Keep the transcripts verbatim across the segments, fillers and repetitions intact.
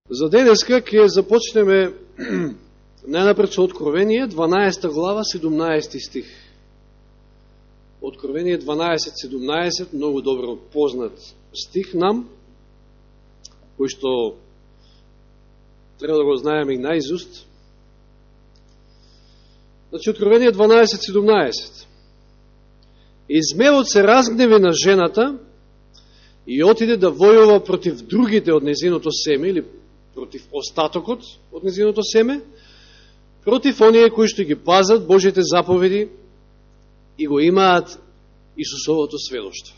За денеска ќе започнеме најнапред со Откровение, дванаесета глава, седумнаесети стих. Откровение дванаесет седумнаесет, многу добро познат стих нам, кој што треба да го знаеме и наизуст. Значи, Откровение дванаесет седумнаесет. И змеот се разгневи на жената и отиде да војува против другите од незиното семе, или против остатокот од незиното семе, против оние кои што ги пазат Божите заповеди и го имаат Исусовото сведоштво.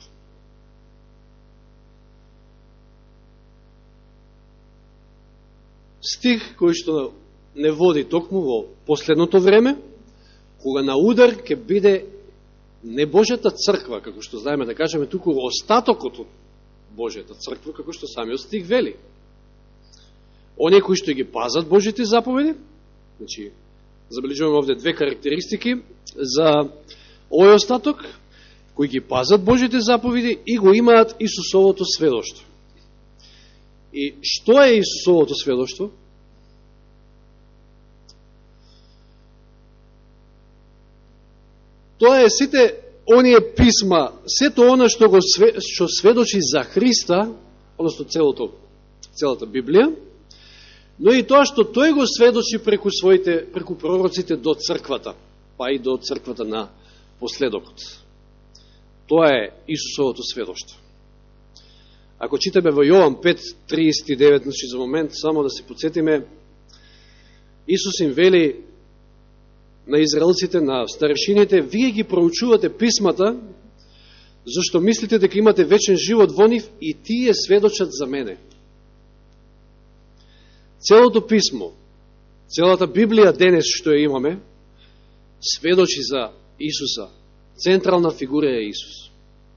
Стих кој што не води токму во последното време, кога на удар ќе биде не Божјата црква, како што знаеме да кажеме, туку остатокот од Божјата црква, како што самиот стих вели. Оние кои што ги пазат Божите заповеди, значи, забележуваме овде две карактеристики за овој остаток, кои ги пазат Божите заповеди и го имаат Исусовото сведоштво. И што е Исусовото сведоштво? Тоа е сите оние писма, сето она што го што сведочи за Христа, односно целото, целата Библија, но и тоа што тој го сведочи преку своите, преку пророците до црквата, па и до црквата на последокот. Тоа е Исусовото сведоштво. Ако читаме во Јован пет триесет и девет, значи за момент само да се подсетиме, Исус им вели на израелците, на старешините: вие ги проучувате писмата, зашто мислите дека имате вечен живот во нив и тие сведочат за мене. Целото писмо, целата Библија денес што ја имаме, сведочи за Исуса. Централна фигура е Исус.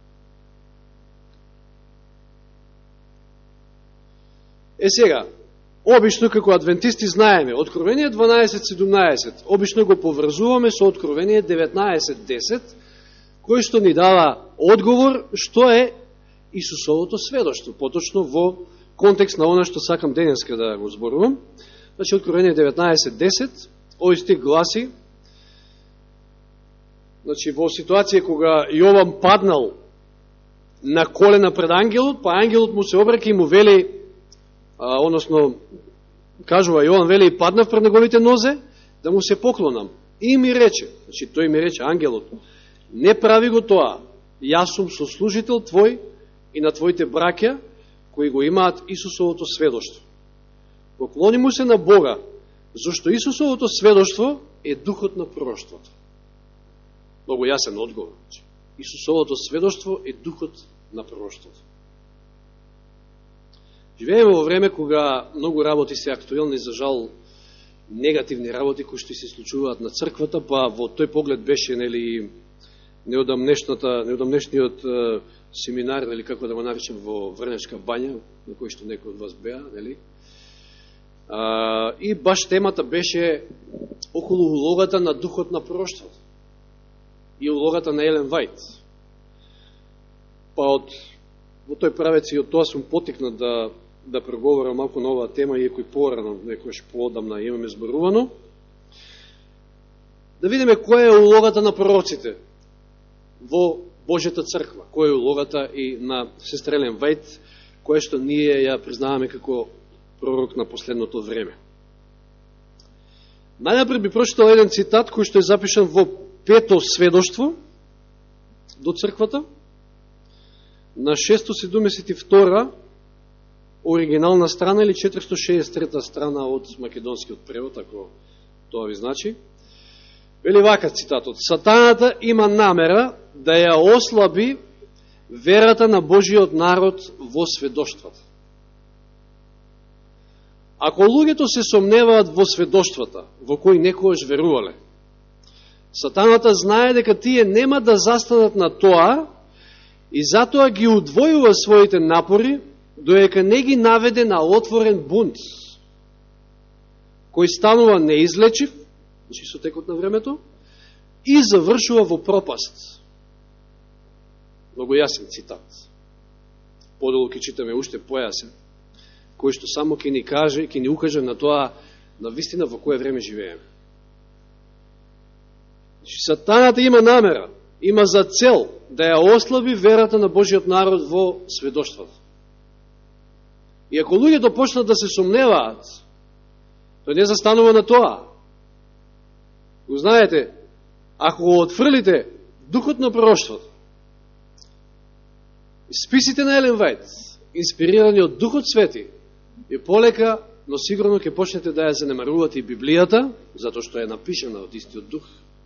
Е сега, обично како адвентисти знаеме, Откровение дванаесет седумнаесет, обично го поврзуваме со Откровение деветнаесет десет, кој што ни дава одговор што е Исусовото сведоштво, поточно во контекст на она што сакам денеска да го зборувам. Значи, Откровение деветнаесет десет, овој стих гласи, значи, во ситуација кога Јован паднал на колена пред ангелот, па ангелот му се обраќа и му вели, а, односно, кажува Јован, вели, и паднав пред неговите нозе, да му се поклонам. И ми рече, значи, тој ми рече, ангелот, не прави го тоа, јас сум сослужител твој и на твоите браќа, кои го имаат Исусовото сведоштво. Поклони му се на Бога, зашто Исусовото сведоштво е духот на пророштвото. Много јасен одговор. Исусовото сведоштво е духот на пророштвото. Живееме во време кога многу работи се актуелни, за жал негативни работи кои што се случуваат на црквата, па во тој поглед беше, нели, неодамнешниот семинар, или како да го наречем, во Врнешка бања, на кој што некој од вас беа, нели? А, и баш темата беше околу улогата на духот на пророштвото и улогата на Елен Вајт. Па од во тој правец и од тоа сум потикнат да да преговорам малку на оваа тема, иако и порано, некојаш поодамна имаме зборувано. Да видиме која е улогата на пророците во Божјата црква, која е улогата и на сестра Елен Вајт, која што ние ја признаваме како пророк на последното време. Најнапред би прочитал еден цитат кој што е запишан во пето сведоштво до црквата, на шестsto седумдесет и втора оригинална страна или четиристо шеесет и трета страна од македонскиот превод, ако тоа ви значи. Вели вака цитатот: Сатаната има намера да ја ослаби верата на Божиот народ во сведоштвата. Ако луѓето се сомневаат во сведоштвата, во кои некојаш верувале, Сатаната знае дека тие нема да застанат на тоа и затоа ги удвојува своите напори, доека не ги наведе на отворен бунт, кој станува неизлечив, значи со текот на времето, и завршува во пропаст. Много јасен цитат. Поделу ќе читаме уште појасен. кој што само ќе ни каже, ќе ни укаже на тоа, на вистина во кое време живееме. Сатаната има намера, има за цел да ја ослаби верата на Божиот народ во сведоштвото. И ако луѓето почнат да се сомневаат, тој не застанува на тоа. Го знаете, ако го отфрлите духот на пророштвото, списите на Елен Вајд, инспирирани од Духот Свети, и полека, но сигурно ќе почнете да ја занемарувате и Библијата, затоа што е напишана од истиот дух.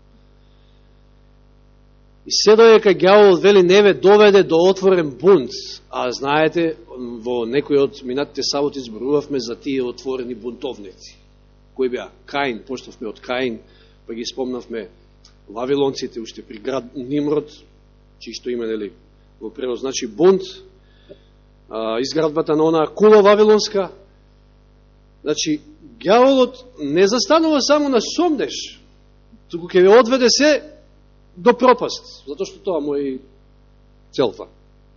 И се доека ѓаволот вели не ве доведе до отворен бунт, а знаете, во некои од минатите саботи зборувавме за тие отворени бунтовници. Кои беа? Каин, почнавме од Каин, па ги спомнавме вавилонците, уште при град Нимрод, чисто име, нели, во превод значи бунт, а, изградбата на онаа кула вавилонска. Значи, ѓаволот не застанува само на сомнеш, туку ќе ве одведе се до пропаст, затоа што тоа му е целта.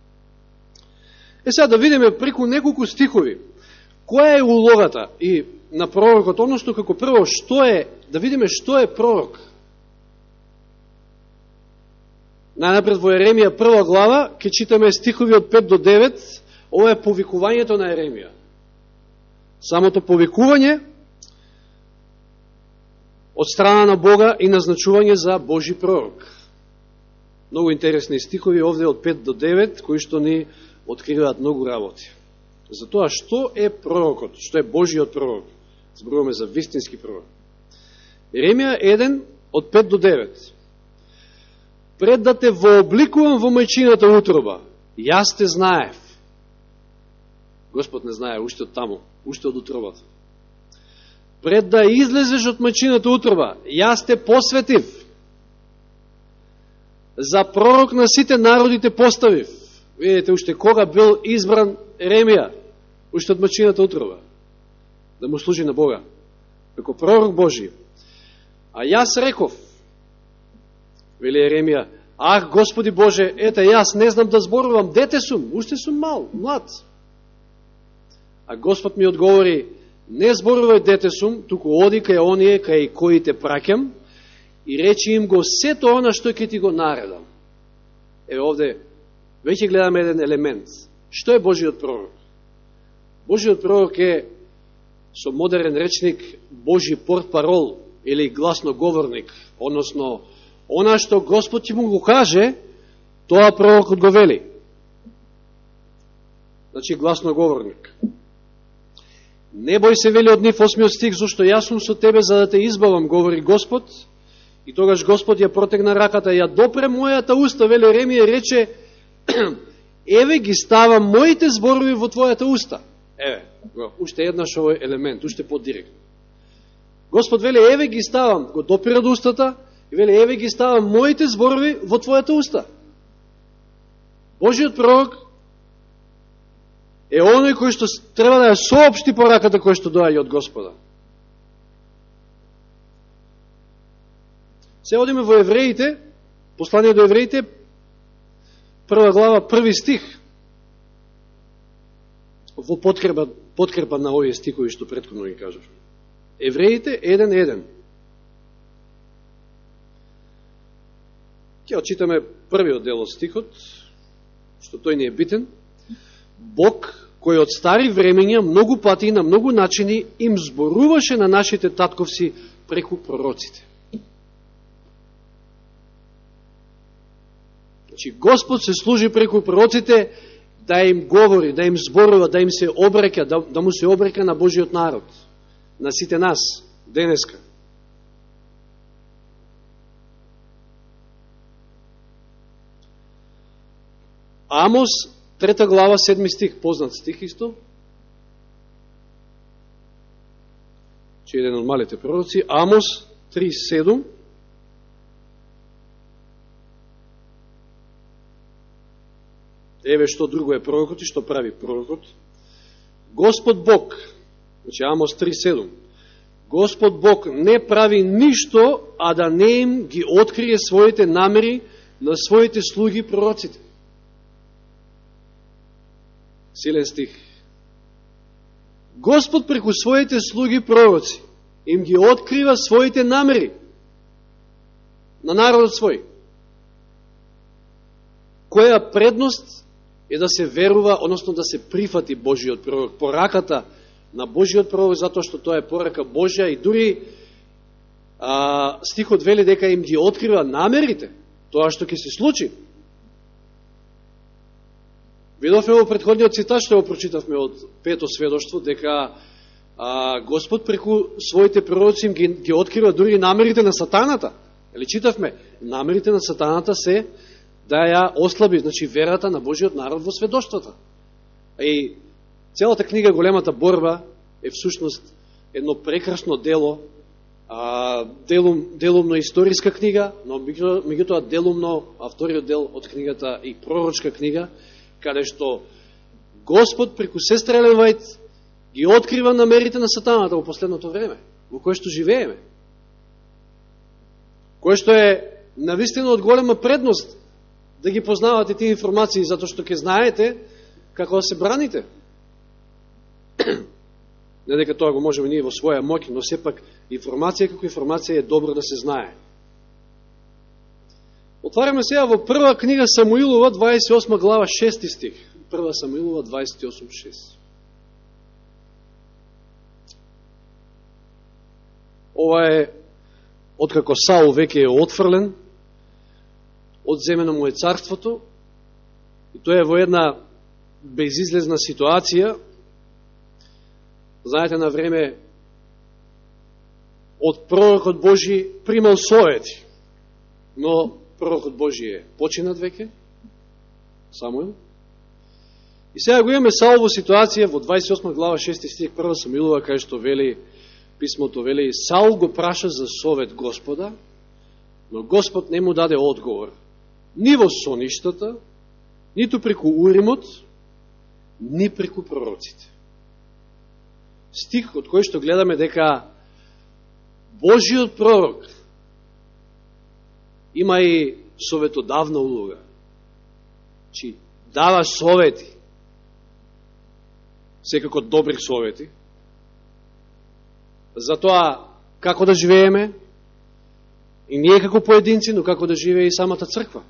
Е сега да видиме преку неколку стихови, која е улогата и на пророкот, односно како прво, што е, да видиме што е пророк. Најнапред во Еремија прва глава, ќе читаме стихови од пет до девет, ова е повикувањето на Еремија. Самото повикување од страна на Бога и назначување за Божи пророк. Многу интересни стихови овде од пет до девет, кои што ни откриваат многу работи. Затоа, што е пророкот? Што е Божиот пророк? Зборуваме за вистински пророк. Еремија еден од пет до девет. Пред да те вообликувам во мајчината утроба, јас те знаев. Господ не знае уште од таму, уште од утробата. Пред да излезеш од мајчината утроба, јас те посветив. За пророк на сите народи те поставив. Видите, уште кога бил избран Еремија, уште од мајчината утроба, да му служи на Бога, како пророк Божи. А јас реков, вели Еремија, ах, Господи Боже, ете, јас не знам да зборувам, дете сум, уште сум мал, млад. А Господ ми одговори, не зборувај дете сум, туку оди кај оние кај кои те праќам и речи им го сето она што ќе ти го наредам. Еве овде веќе гледаме еден елемент. Што е Божиот пророк? Божиот пророк е, со модерен речник, Божи портпарол или гласноговорник, односно, она што Господ ти му го каже, тоа пророкот го вели. Значи, гласноговорник. Не бој се, вели од нив осмиот стих, зашто јас сум со тебе за да те избавам, говори Господ. И тогаш Господ ја протегна раката, ја допре мојата уста, вели Еремија, рече, еве ги ставам моите зборови во твојата уста. Еве, уште еднаш овој елемент, уште подиректно. Господ вели, еве ги ставам, го допира до устата, и вели, еве ги ставам моите зборови во твојата уста. Божиот пророк е оној кој што треба да ја соопшти пораката која што доаѓа од Господа. Се одиме во Евреите, послание до Евреите, прва глава, први стих, во подкрепа, подкрепа на овие стихови што претходно ги кажав. Евреите еден еден. Ќе очитаме првиот дел од стихот, што тој не е битен. Бог, кој од стари времења многу пати и на многу начини им зборуваше на нашите татковци преку пророците. Значи, Господ се служи преку пророците да им говори, да им зборува, да им се обрека, да, да му се обрека на Божиот народ, на сите нас, денеска. Амос, трета глава, седми стих, познат стих исто. Че еден од малите пророци. Амос три седум. Еве што друго е пророкот и што прави пророкот. Господ Бог, значи Амос три седум, Господ Бог не прави ништо, а да не им ги открие своите намери на своите слуги пророците. Силен стих. Господ преку своите слуги пророци им ги открива своите намери на народот свој. Која предност е да се верува, односно да се прифати Божиот пророк, пораката на Божиот пророк, затоа што тоа е порака Божја и дури а, стихот вели дека им ги открива намерите, тоа што ќе се случи. Видовме во претходниот цитат што го прочитавме од пето сведоштво, дека а, Господ преку своите пророци им ги, ги открива дури намерите на сатаната. Или читавме, намерите на сатаната се да ја ослаби, значи верата на Божиот народ во сведоштвата. И целата книга Големата борба е всушност едно прекрасно дело, а, делум, делумно историска книга, но меѓутоа делумно, а вториот дел од книгата и пророчка книга, каде што Господ преку сестра Елен Вајт ги открива намерите на сатаната во последното време, во кое што живееме. Кое што е навистина од голема предност да ги познавате тие информации, затоа што ќе знаете како да се браните. Не дека тоа го можеме ние во своја моќ, но сепак информација како информација е добро да се знае. Отваряме сега во прва книга Самуилова, дваесет и осма глава, шести стих. Прва Самуилова, дваесет и осум шест. Ова е откако Саул веќе е отфрлен, одземено му е царството, и тоа е во една безизлезна ситуација. Знаете, на време од пророкот Божи примал совети, но пророкот Божи е починат веќе, Самуил. И сега го имаме Саул во ситуација во дваесет и осма глава, шести стих, прва Самуилова, кај што вели, писмото вели, Саул го праша за совет Господа, но Господ не му даде одговор, ни во соништата, ниту преку Уримот, ни преку пророците. Стих од кој што гледаме дека Божиот пророк има и советодавна улога. Чи дава совети, секако добри совети, за тоа како да живееме, и ние како поединци, но како да живее и самата црква.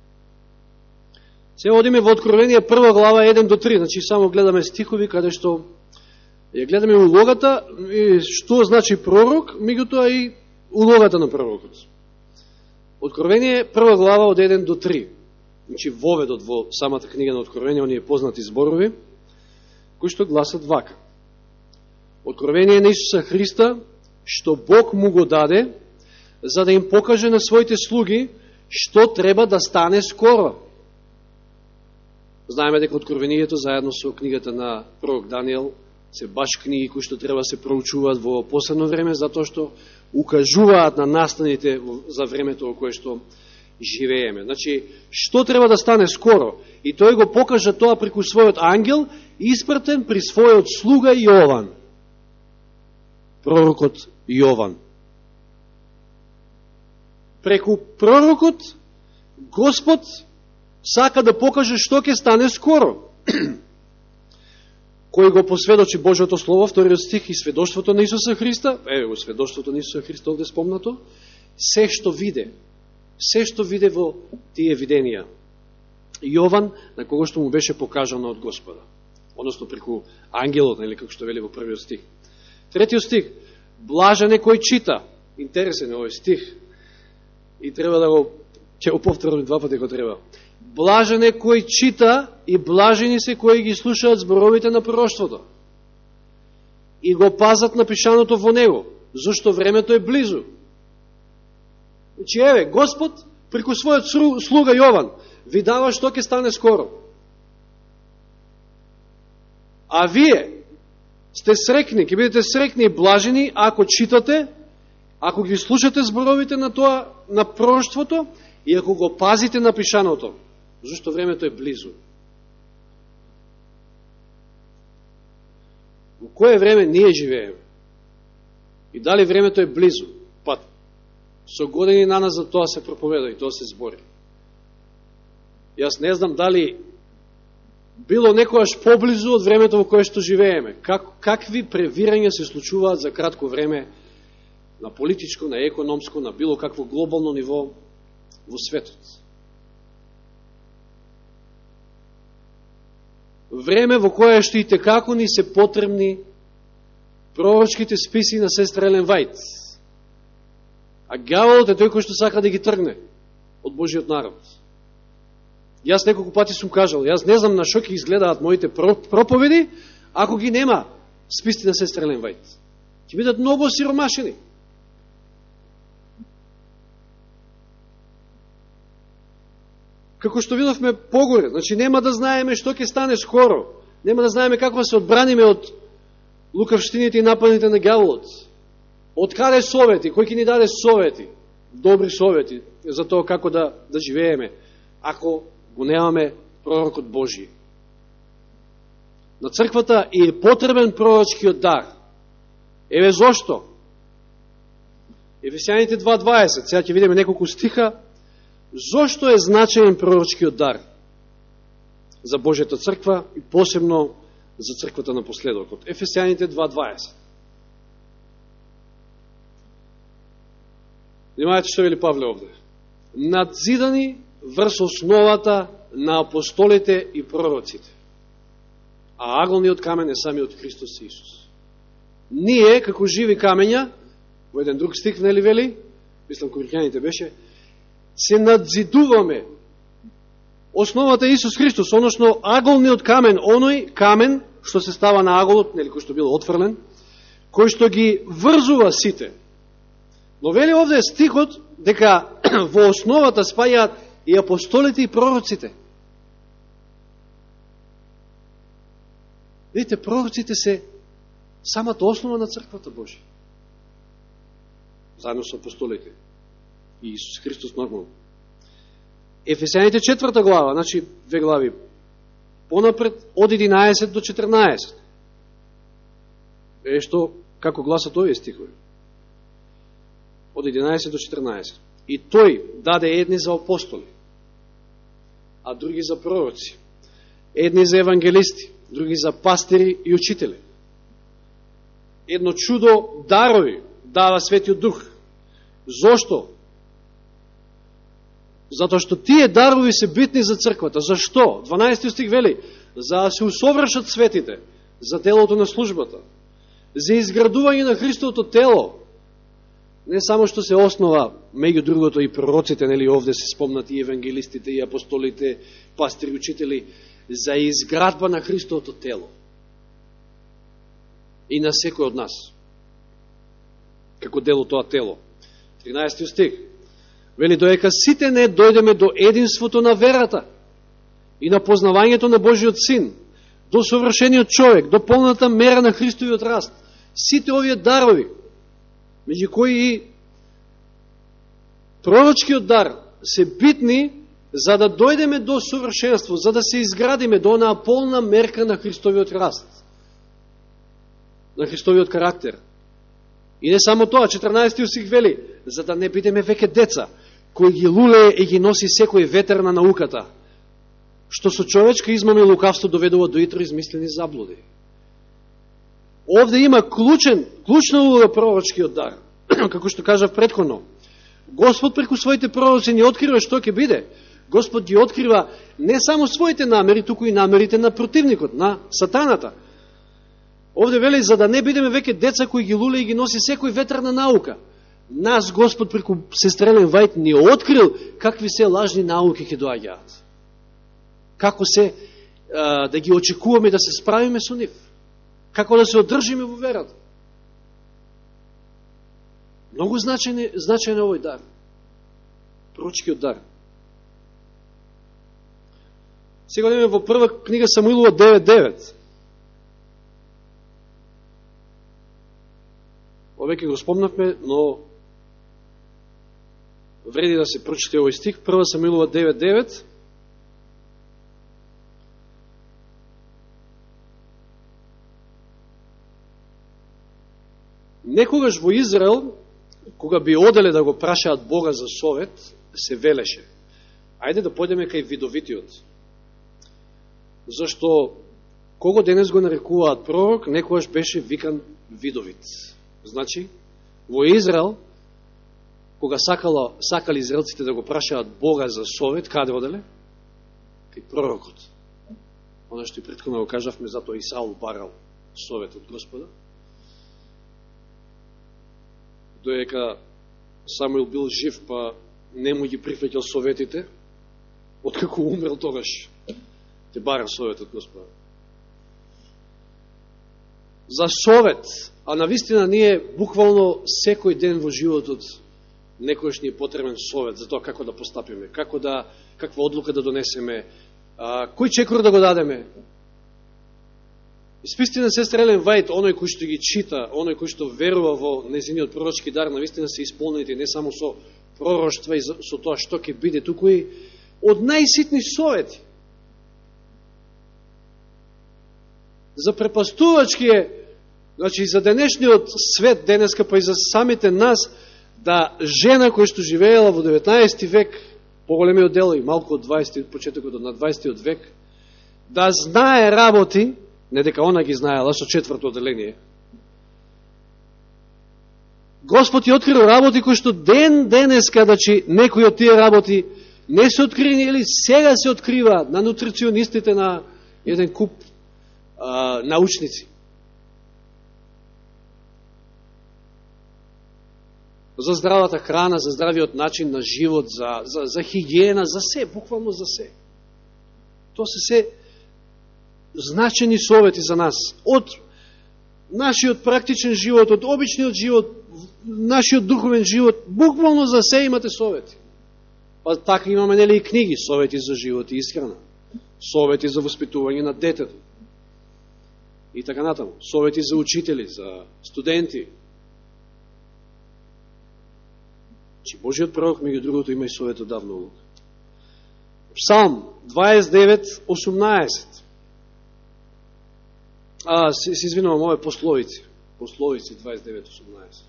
Сега одиме во Откровение прва глава еден до три, значи само гледаме стихови каде што ја гледаме улогата, и што значи пророк, меѓутоа и улогата на пророкот. Откровение прва глава од еден до три, значи воведот во самата книга на Откровение, оние познати зборови, кои што гласат вака. Откровение на Исуса Христа, што Бог му го даде, за да им покаже на своите слуги што треба да стане скоро. Знаеме дека Откровението заедно со книгата на пророк Даниел се баш книги кои што треба се проучуваат во последно време, затоа што укажуваат на настаните за времето во кое што живееме. Значи, што треба да стане скоро? И тој го покажа тоа преку својот ангел, испратен при својот слуга Јован. Пророкот Јован. Преку пророкот Господ сака да покаже што ќе стане скоро. Кој го посведочи Божјото Слово, вториот стих, и сведоштвото на Исуса Христа, еве го сведоштвото на Исуса Христа овде спомнато, се што виде, се што виде во тие виденија. Јован, на кого што му беше покажано од Господа, односно преку ангелот, или како што вели во првиот стих. Третиот стих, блажен е кој чита. Интересен е овој стих. И треба да го, ќе го повторам два пати ако треба. Блажен е кој чита и блажени се кои ги слушаат зборовите на пророштвото и го пазат напишаното во него, зашто времето е близу. Значи, еве, Господ преку својот слуга Јован ви дава што ќе стане скоро. А вие сте срекни, ќе бидете срекни и блажени ако читате, ако ги слушате зборовите на тоа, на пророштвото, и ако го пазите напишаното, зашто времето е близу. Во кое време ние живееме? И дали времето е близу? Па, со години на нас за тоа се проповеда и тоа се збори. Јас не знам дали било некојаш поблизу од времето во кое што живееме. Как, какви превирања се случуваат за кратко време на политичко, на економско, на било какво глобално ниво во светот. Време во кое што и текако ни се потребни пророчките списи на сестра Елен Вајт. А ѓаволот е тој кој што сака да ги тргне од Божиот народ. Јас неколку пати сум кажал, јас не знам на што ќе изгледаат моите проповеди, ако ги нема списите на сестра Елен Вајт. Ќе бидат многу сиромашени. Како што видовме погоре, значи нема да знаеме што ќе стане скоро, нема да знаеме како да се одбраниме од лукавштините и нападите на ѓаволот. Од каде совети, кој ќе ни даде совети, добри совети за тоа како да, да живееме, ако го немаме пророкот Божи. На црквата е потребен пророчкиот дар. Еве зошто? Ефесијаните два дваесет, сега ќе видиме неколку стиха. Зошто е значаен пророчкиот дар за Божјата црква и посебно за црквата на последокот? Ефесијаните два дваесет. Внимавајте што вели Павле овде. Надзидани врз основата на апостолите и пророците. А аголниот камен е самиот Христос Исус. Ние, како живи камења, во еден друг стих, нели вели, мислам Коринќаните беше, се надзидуваме основата Исус Христос, односно аголниот камен, оној камен што се става на аголот, нели кој што бил отфрлен, кој што ги врзува сите. Но вели овде стихот дека во основата спајаат и апостолите и пророците. Видите, пророците се самата основа на црквата Божја. Заедно со апостолите. И Исус Христос нормално. Ефесијаните четврта глава, значи две глави понапред, од единаесет до четрнаесет. Е што, како гласат овие стихови. Од единаесет до четрнаесет. И тој даде едни за апостоли, а други за пророци, едни за евангелисти, други за пастири и учители. Едно чудо дарови дава Светиот Дух. Зошто? Затоа што тие дарови се битни за црквата. Зашто? дванаесети стих вели, за да се усовршат светите, за телото на службата, за изградување на Христовото тело, не само што се основа, меѓу другото и пророците, нели овде се спомнати и евангелистите, и апостолите, пастири, учители, за изградба на Христовото тело. И на секој од нас. Како дело тоа тело. тринаесети стих. Вели, доека сите не дојдеме до единството на верата и на познавањето на Божиот Син, до совршениот човек, до полната мера на Христовиот раст. Сите овие дарови, меѓу кои и пророчкиот дар, се битни за да дојдеме до совршенство, за да се изградиме до онаа полна мерка на Христовиот раст, на Христовиот карактер. И не само тоа, четрнаесети стих вели, за да не бидеме веќе деца, кои ги лулее и ги носи секој ветер на науката, што со човечка измама и лукавство доведува до итро измислени заблуди. Овде има клучен, клучна улога пророчкиот дар, како што кажав претходно. Господ преку своите пророци ни открива што ќе биде. Господ ги открива не само своите намери, туку и намерите на противникот, на сатаната. Овде вели, за да не бидеме веќе деца кои ги луле и ги носи секој ветер на наука. Нас Господ преку сестра Елен Вајт ни открил какви се лажни науки ќе доаѓаат. Како се а, да ги очекуваме да се справиме со нив. Како да се одржиме во верата. Многу значаен, значаен е овој дар. Пророчкиот дар. Сега идеме во прва книга Самуилова девет девет. Овеќе го спомнавме, но вреди да се прочите овој стих. Прва Самуилова девет девет. Некогаш во Израел, кога би оделе да го прашаат Бога за совет, се велеше. Ајде да појдеме кај видовитиот. Зашто кого денес го нарекуваат пророк, некојаш беше викан видовит. Значи, во Израел, кога сакало, сакали израелците да го прашаат Бога за совет, каде оделе? Кај пророкот. Оно што и претходно го кажавме, затоа и Саул барал совет од Господа. Доека Самуил бил жив, па не му ги прифаќал советите, откако умрел тогаш, те бара совет од Господа. За совет, а навистина ние буквално секој ден во животот некојаш ни е потребен совет за тоа како да постапиме, како да, каква одлука да донесеме, а, кој чекор да го дадеме. Испистина сестра Елен Вајд, оној кој што ги чита, оној кој што верува во незиниот пророчки дар, навистина се исполнените не само со пророштва и со тоа што ќе биде, туку и од најситни совети. За препастувачки е, значи за денешниот свет денеска, па и за самите нас, да жена која што живеела во деветнаесети век, поголемиот дел и малку од дваесети, почетокот на дваесетиот век, да знае работи, не дека она ги знаела со четврто оделение. Господ ја открил работи кои што ден денеска, значи некои од тие работи не се открини или сега се открива на нутриционистите, на еден куп а, научници. За здравата храна, за здравиот начин на живот, за, за, за хигиена, за се, буквално за се. Тоа се се значени совети за нас. Од нашиот практичен живот, од обичниот живот, нашиот духовен живот, буквално за се имате совети. Па така имаме, нели, и книги, совети за живот и исхрана, совети за воспитување на детето и така натаму, совети за учители, за студенти. Чи Божиот пророк, меѓу другото, има и совет од давна улога. Псалм дваесет девет осумнаесет. А, се, се извинувам, ова е пословици. Пословици дваесет девет осумнаесет.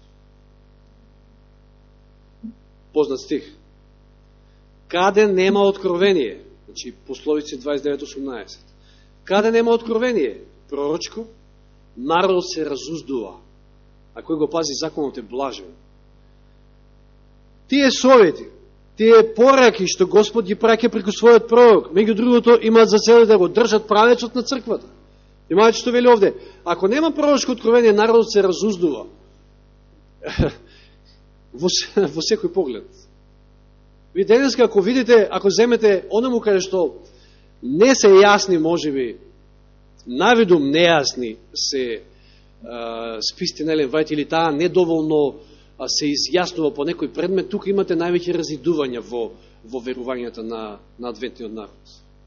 Познат стих. Каде нема откровение, значи пословици дваесет девет осумнаесет. Каде нема откровение, пророчко, народот се разуздува, а кој го пази законот е блажен. Тие совети, тие пораки што Господ ги праќа преку својот пророк, меѓу другото имаат за цел да го држат правецот на црквата. Имајте што вели овде, ако нема пророчко откровение, народот се разуздува. во, во секој поглед. Ви денеска, ако видите, ако земете оному каде што не се јасни, можеби, навидум нејасни се а, списти на Елен Вајд или таа недоволно а, се изјаснува по некој предмет, тука имате највеќе разидувања во, во верувањата на, на адвентниот народ.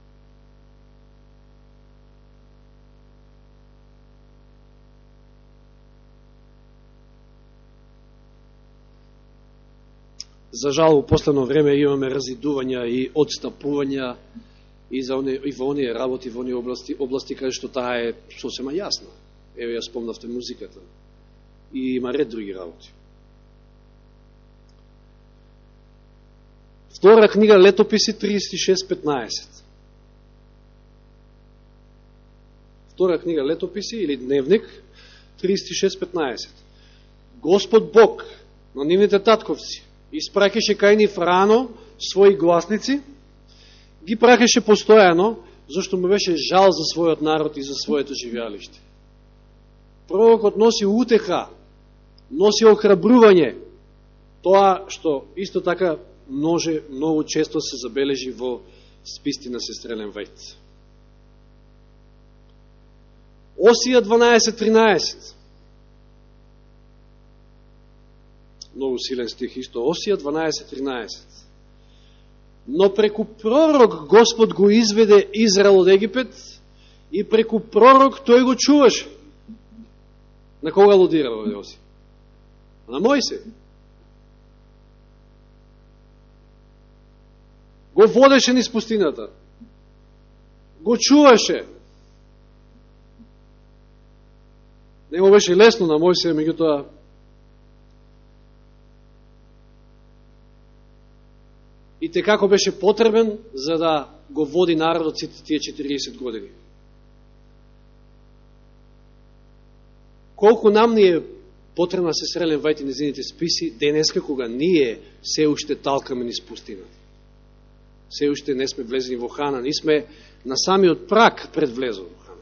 За жал, во последно време имаме разидувања и одстапувања и, за они, и во оние работи, во оние области, области каде што таа е сосема јасна. Ево ја спомнавте музиката. И има ред други работи. Втора книга Летописи триесет и шест петнаесет. Втора книга Летописи или Дневник триесет и шест петнаесет. Господ Бог на нивните татковци испраќаше кај нив рано своји гласници, ги праќаше постојано, зашто му беше жал за својот народ и за своето живеалиште. Пророкот носи утеха, носи охрабрување, тоа што исто така може многу често се забележи во списти на сестра Елен Вајд. Осија дванаесет тринаесет. Многу силен стих исто. Осија дванаесет тринаесет. Но преку пророк Господ го изведе Израел од Египет и преку пророк тој го чуваше. На кога алудира овде Осија? На Мојсе. Го водеше низ пустината. Го чуваше. Не му беше лесно на Мојсе, меѓутоа и и те како беше потребен за да го води народот сите тие четириесет години. Колку нам ни е потребна се срелен вајте незините списи денеска, кога ние се уште талкаме низ пустината. Се уште не сме влезени во Хана, ние сме на самиот прак пред влезот во Хана.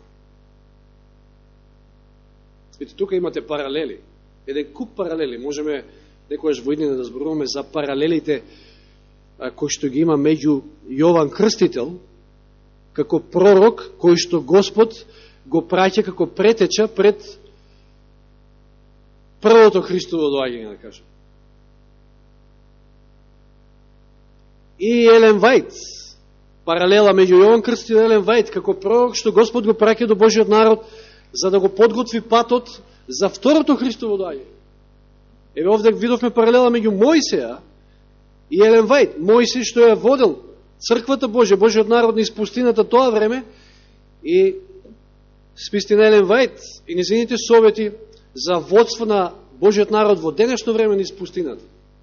Видите, тука имате паралели. Еден куп паралели. Можеме некојаш во иднина да зборуваме за паралелите кои што ги има меѓу Јован Крстител, како пророк, кој што Господ го праќа како претеча пред првото Христово доаѓање, да кажем. И Елен Вајт, паралела меѓу Јован Крстител и Елен Вајт, како пророк што Господ го праќа до Божиот народ, за да го подготви патот за второто Христово доаѓање. Еве овде видовме паралела меѓу Мојсеја и Елен Вајт. Мојсей што ја водел црквата Божја, Божиот народ низ пустината тоа време, и списти на Елен Вајт и незините совети за водство на Божиот народ во денешно време низ пустината.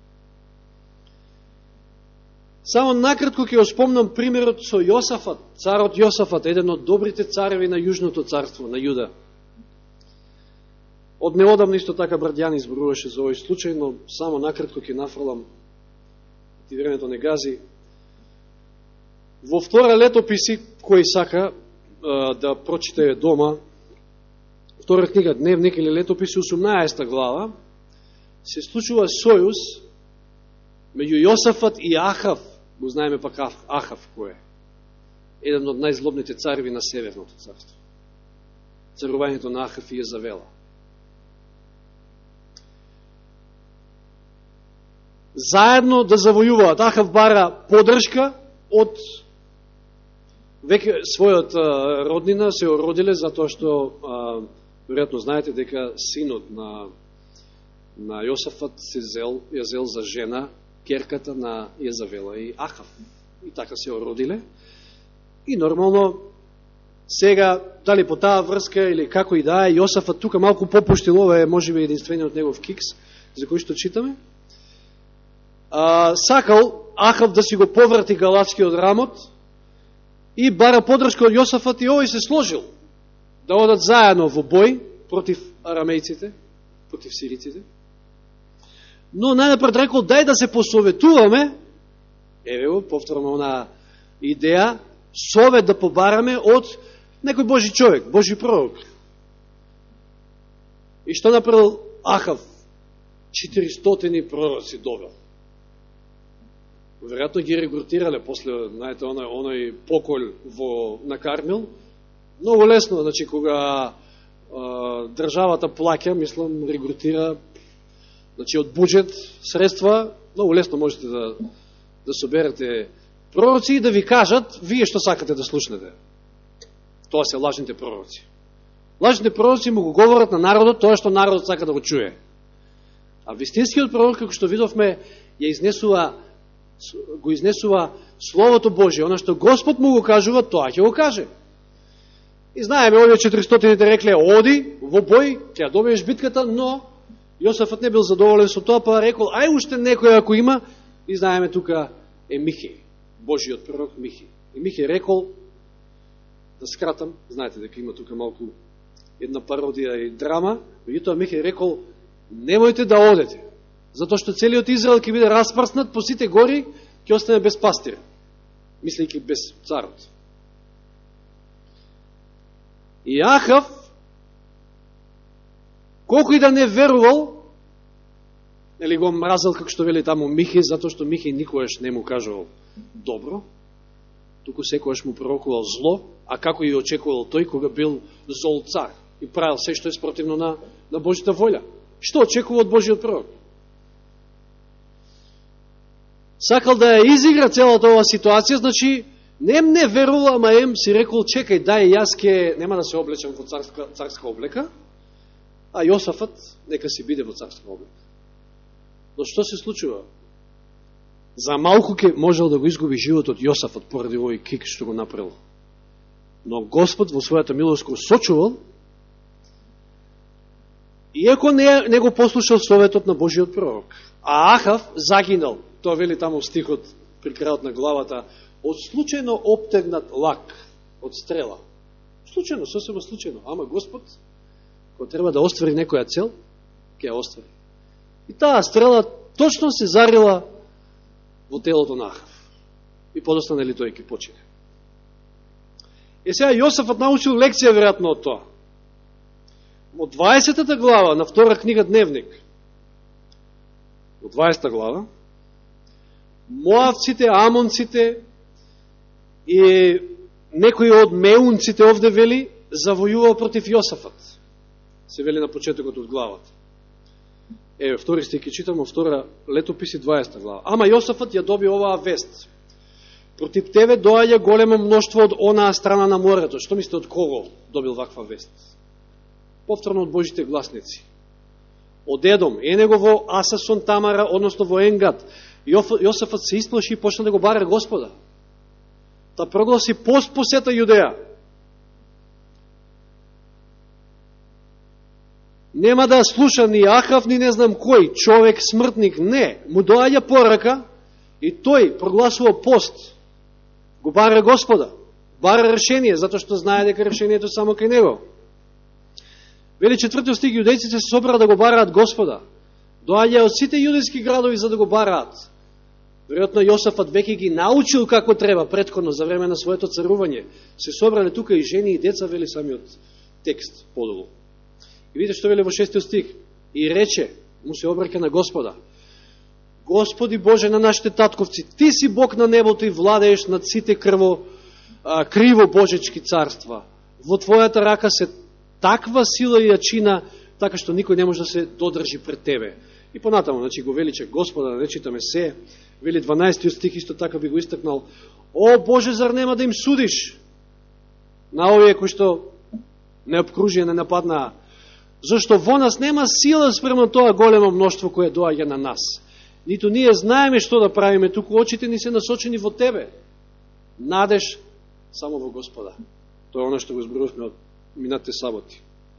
Само накратко ќе го спомнам примерот со Јосафат, царот Јосафат, еден од добрите цареви на Јужното царство, на Јуда. Од неодамна исто така Брадјани изборуваше за овој случај, но само накратко ќе нафрлам, ти времето не гази. Во втора летописи, кој сака а, да прочитае дома, втора книга Дневник или летописи, осумнаесета глава, се случува сојуз меѓу Јосафат и Ахав. Го знаеме пак Ахав кој е. Еден од најзлобните цареви на Северното царство. Царувањето на Ахав и Језавела. Заедно да завојуваат. Ахав бара подршка од веќе својот а, роднина, се родиле затоа што а, веројатно знаете дека синот на на Јосафат се зел, ја зел за жена керката на Језавела и Ахав. И така се родиле. И нормално сега, дали по таа врска или како и да е, Јосафат тука малку попуштил, ова е можеби единствениот негов кикс, за кој што читаме. А, сакал Ахав да си го поврати галатскиот рамот и бара подршка од Јосафат и овој се сложил да одат заедно во бој против арамејците, против сириците. Но најнапред рекол, дај да се посоветуваме, еве го, повторно она идеја, совет да побараме од некој Божи човек, Божи пророк. И што направил Ахав? четиристотини пророци довел. Веројатно ги регрутирале после, знаете, оној, оној поколј во накармил. Много лесно, значи, кога а, државата плаќа, мислам, регрутира, значи, од буџет, средства, много лесно можете да, да соберете пророци и да ви кажат, вие што сакате да слушнете. Тоа се лажните пророци. Лажните пророци му го говорат на народот тоа што народот сака да го чуе. А вистинскиот пророк, како што видовме, ја изнесува, го изнесува Словото Божие, она што Господ му го кажува, тоа ќе го каже. И знаеме, овие четиристотините рекле, оди во бој, ќе ја добиеш битката, но Јосафат не бил задоволен со тоа, па рекол, ај уште некој ако има, и знаеме тука е Михеј, Божиот пророк Михеј. И Михеј рекол, да скратам, знаете дека има тука малку една пародија и драма, меѓутоа Михеј рекол, немојте да одете, затоа што целиот Израел ќе биде распрснат по сите гори, ќе остане без пастир, мислејќи без царот. И Ахав, колку и да не верувал, или го мразал, како што вели таму Михеј, затоа што Михеј никогаш не му кажувал добро, туку секојаш му пророкувал зло, а како и очекувал тој кога бил зол цар и правил се што е спротивно на, на Божјата волја. Што очекува од Божиот пророк? Сакал да ја изигра целата ова ситуација, значи, нем не верувал, ама ем си рекол, чекај, дај, јас ке, нема да се облечам во царска, царска облека, а Јосафат нека си биде во царска облека. Но што се случува? За малку ке можел да го изгуби животот Јосафат поради овој кик што го направил. Но Господ во својата милост го сочувал, иако не, не го послушал советот на Божиот пророк. А Ахав загинал, тоа вели таму стихот при крајот на главата, од случајно обтегнат лак од стрела. Случајно, сосема случајно, ама Господ, кој треба да оствари некоја цел, ќе ја оствари. И таа стрела точно се зарила во телото на Ахав. И подоста, нели, тој ќе почине. Е, сега Јосафот научил лекција веројатно од тоа. Во дваесетата глава на втора книга Дневник, во дваесета глава, Моавците, Амонците и некои од Меунците овде вели завојува против Јосафот. Се вели на почетокот од главата. Еве, втори стих ќе читам, втора летописи, дваесета глава. Ама Јосафот ја доби оваа вест. Против тебе доаѓа големо мноштво од онаа страна на морето. Што мислите, од кого добил ваква вест? Повторно од Божите гласници. Од Едом, Енего во Асасон Тамара, односно во Енгат. Јосафот се исплаши и почна да го бара Господа. Та прогласи пост по сета Јудеја. Нема да слуша ни Ахав, ни не знам кој, човек, смртник, не. Му доаѓа порака и тој прогласува пост. Го бара Господа. Бара решение, затоа што знае дека решението само кај него. Вели четвртиот стих, јудејците се собраа да го бараат Господа. Доаѓа од сите јудејски градови за да го бараат. Веројатно Јосафот веќе ги научил како треба претходно за време на своето царување. Се собрале тука и жени и деца, вели самиот текст подолу. И видите што вели во шестиот стих. И рече, му се обраќа на Господа: Господи Боже на нашите татковци, Ти си Бог на небото и владееш над сите крво, а, криво божечки царства. Во Твојата рака се таква сила и јачина, така што никој не може да се додржи пред Тебе. И понатаму, значи, го величе Господа, да не читаме се, вели дванаесетиот стих, исто така би го истакнал: О Боже, зар нема да им судиш на овие кои што не обкружија, не нападнаа? Зашто во нас нема сила спрема тоа големо мноштво кое доаѓа на нас. Ниту ние знаеме што да правиме, туку очите ни се насочени во Тебе. Надеж само во Господа. Тоа е оно што го зборувавме од минатите саботи.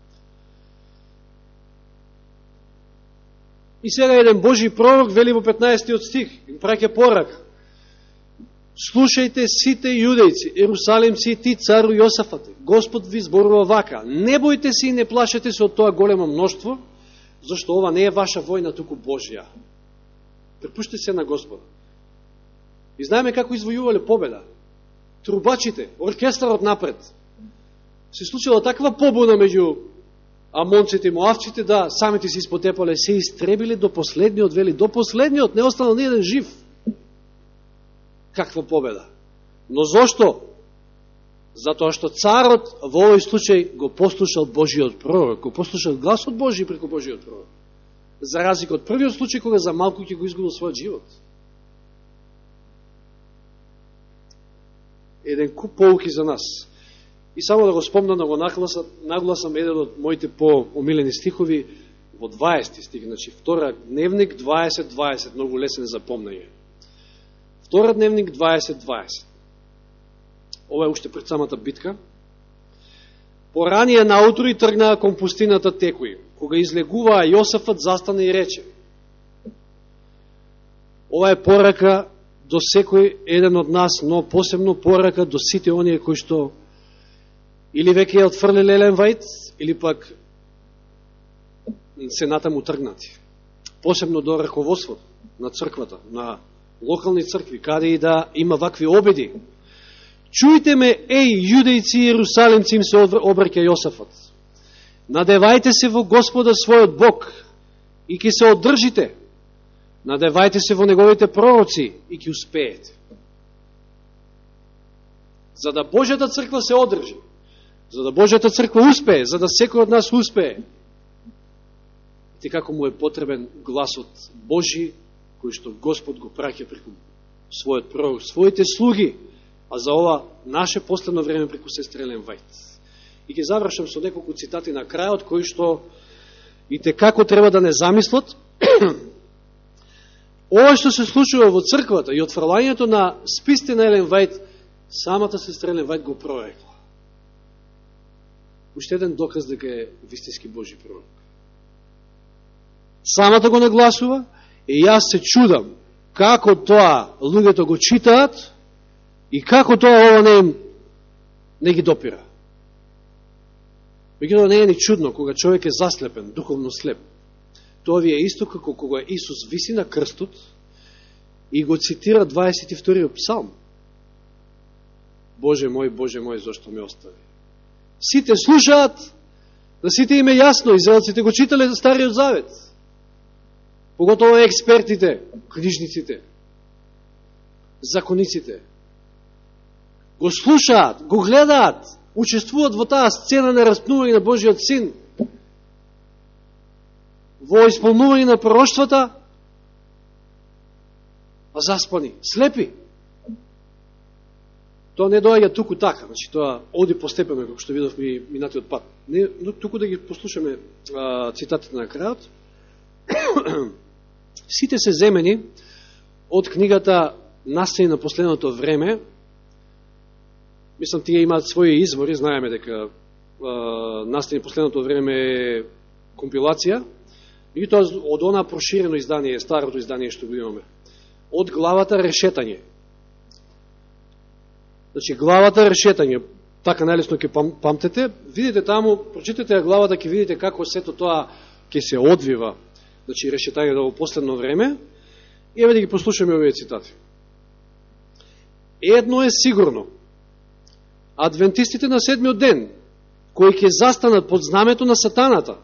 И сега еден Божи пророк вели во петнаесетиот стих, им праќа порака: Слушајте сите јудејци, ерусалимци и ти, цару Јосафате, Господ ви зборува вака: не бојте се и не плашете се од тоа големо мноштво, зашто ова не е ваша војна, туку Божја. Препуштите се на Господа. И знаеме како извојувале победа. Трубачите, оркестарот напред. Се случила таква побуна меѓу амонците и моавците да самите се испотепале, се истребили до последниот, вели, до последниот, не останал ни еден жив. Каква победа. Но зошто? Затоа што царот во овој случај го послушал Божиот пророк, го послушал гласот Божи преку Божиот пророк. За разлика од првиот случај кога за малку ќе го изгубил својот живот. Еден куп поуки за нас. И само да го спомнам, да го нагласам, нагласам еден од моите по-омилени стихови во дваесети стих, значи втора Дневник дваесет дваесет, многу лесен за помнање. Втора Дневник дваесет дваесет. Ова е уште пред самата битка. Поранија наутро и тргнаа кон пустината Текои. Кога излегуваа, Јосафот застана и рече. Ова е порака до секој еден од нас, но посебно порака до сите оние кои што или веќе ја отфрлили Елен Вајд, или пак се натаму тргнати. Посебно до раководството на црквата, на локални цркви, каде и да има вакви обиди. Чујте ме, еј, јудејци и ерусалимци, им се обраќа Јосафот. Надевајте се во Господа својот Бог и ќе се одржите. Надевајте се во неговите пророци и ќе успеете. За да Божјата црква се одржи, за да Божјата црква успее, за да секој од нас успее, и како му е потребен гласот Божи, кој што Господ го праќа преку својот пророк, своите слуги, а за ова наше последно време преку сестра Елен Вајд. И ќе завршам со неколку цитати на крајот, кои што и те како треба да не замислат. Ова што се случува во црквата и отфрлањето на списите на Елен Вајд, самата сестра Елен Вајд го прорекла. Уште еден доказ дека е вистински Божи пророк. Самата го нагласува и јас се чудам како тоа луѓето го читаат и како тоа ова не, не ги допира. Меѓутоа не е ни чудно кога човек е заслепен, духовно слеп. Тоа ви е исто како кога Исус виси на крстот и го цитира дваесет и вториот псалм. Боже мој, Боже мој, зашто ме остави? Сите слушаат, да сите им е јасно, израелците го читале за Стариот Завет. Поготово експертите, книжниците, закониците. Го слушаат, го гледаат, учествуват во таа сцена на распнување на Божиот Син, во исполнување на пророштвата, а заспани, слепи. Тоа не доаѓа туку така, значи тоа оди постепено, како што видовме и минатиот пат. Не, но туку да ги послушаме а, цитатите на крајот. Сите се земени од книгата Настани на последното време. Мислам, тие имаат своји извори, знаеме дека Настани на последното време е компилација, и тоа од она проширено издание, старото издание што го имаме. Од главата Решетање. Значи, главата Решетање, така најлесно ќе пам, памтете, видите таму, прочитате главата, ќе видите како сето тоа ќе се одвива, значи Решетање во последно време, и еве да ги послушаме овие цитати. Едно е сигурно, адвентистите на седмиот ден, кои ќе застанат под знамето на сатаната,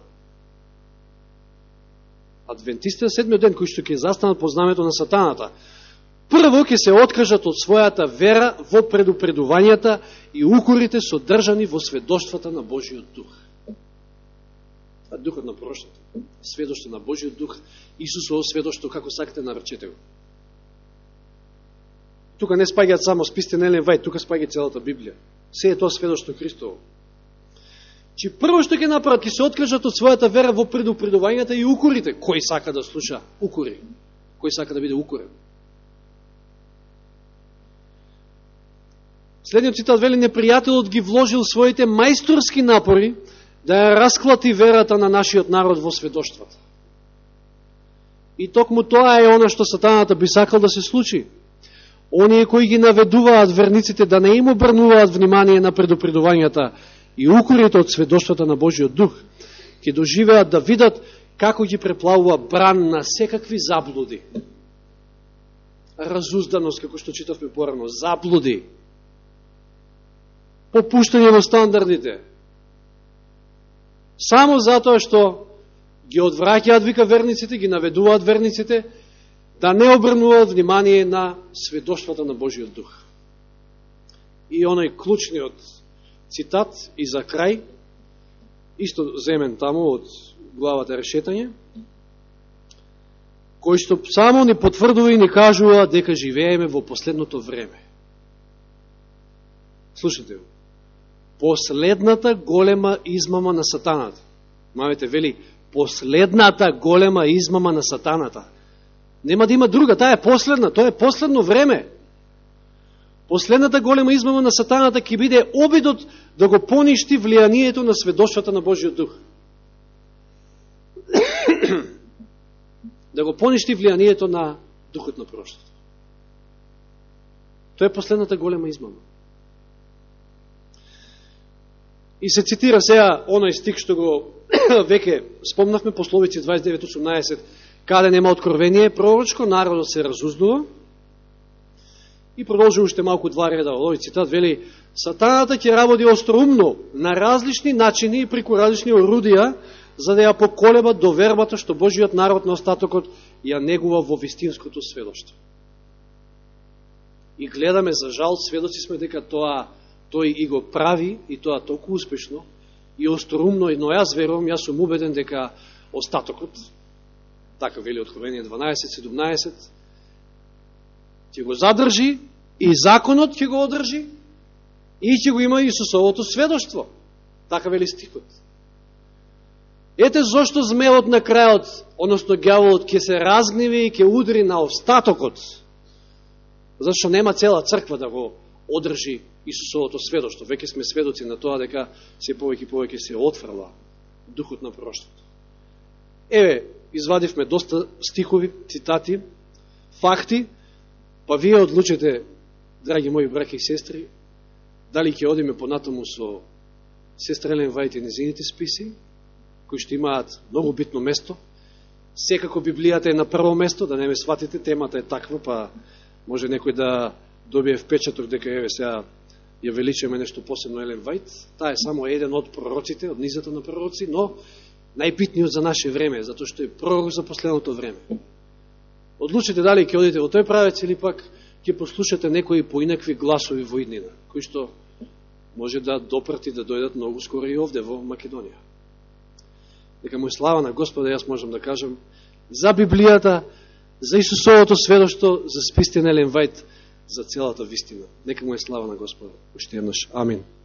адвентистите на седмиот ден, кои што ќе застанат под знамето на сатаната, прво ќе се откажат од својата вера во предупредувањата и укорите содржани во сведоштвата на Божиот дух. Това е духот на пророштвото. Сведоштво на Божиот дух, Исусово сведоштво, како сакате наречете го. Тука не спаѓаат само списите на Елен Вајд, тука спаѓа целата Библија. Се е тоа сведоштво Христово. Чи прво што ќе направат, ќе се откажат од својата вера во предупредувањата и укорите. Кој сака да слуша укори? Кој сака да биде укорен? Следниот цитат вели: непријателот ги вложил своите мајсторски напори да ја расклати верата на нашиот народ во сведоштвата. И токму тоа е она што сатаната би сакал да се случи. Оние кои ги наведуваат верниците да не им обрнуваат внимание на предупредувањата и укорите од сведоштвата на Божиот дух, ќе доживеат да видат како ги преплавува бран на секакви заблуди. Разузданост, како што читавме порано, заблуди, попуштање во стандардите. Само затоа што ги одвраќаат, вика, верниците, ги наведуваат верниците, да не обрнуваат внимание на сведоштвата на Божиот дух. И оној клучниот цитат и за крај, исто земен таму од главата Решетање, кој што само ни потврдува и ни кажува дека живееме во последното време. Слушате го. Последната голема измама на сатаната. Мавете вели, последната голема измама на сатаната. Нема да има друга, таа е последна, тоа е последно време. Последната голема измама на сатаната ќе биде обидот да го поништи влијанието на сведоштвата на Божиот дух. Да го поништи влијанието на духот на пророштвото. Тоа е последната голема измама. И се цитира сега оној стих што го веќе спомнавме, Пословици дваесет и девет осумнаесет, каде нема откровение пророчко, народот се разузнува. И продолжи уште малку два реда од овој цитат, вели: сатаната ќе работи остроумно на различни начини и преку различни орудија, за да ја поколеба довербата што Божиот народ на остатокот ја негува во вистинското сведоштво. И гледаме, за жал, сведоци сме дека тоа тој и го прави, и тоа толку успешно и остроумно, но јас верувам, јас сум убеден дека остатокот, така вели Откровение дванаесет седумнаесет, ќе го задржи и законот ќе го одржи и ќе го има Исусовото сведоштво. Така вели стихот. Ете зошто змеот на крајот, односно ѓаволот, ќе се разгневи и ќе удри на остатокот, зашто нема цела црква да го одржи Исусовото сведоштво. Веќе сме сведоци на тоа дека се повеќе и повеќе се отфрла духот на пророштвото. Еве, извадивме доста стихови, цитати, факти, па вие одлучите, драги мои браќи и сестри, дали ќе одиме понатаму со сестра Елен Вајт и незините списи, кои што имаат многу битно место. Секако Библијата е на прво место, да не ме сватите, темата е таква, па може некој да добие впечаток дека еве сега ја величаме нешто посебно Елен Вајт. Таа е само еден од пророците, од низата на пророци, но најбитниот за наше време, затоа што е пророк за последното време. Одлучите дали ќе одите во тој правец или пак ќе послушате некои поинакви гласови во иднина, кои што може да допрати да дојдат многу скоро и овде во Македонија. Дека му е слава на Господа, јас можам да кажам за Библијата, за Исусовото сведоштво, за списите на Елен Вајт, за целата вистина. Нека му е слава на Господа. Уште еднаш. Амин.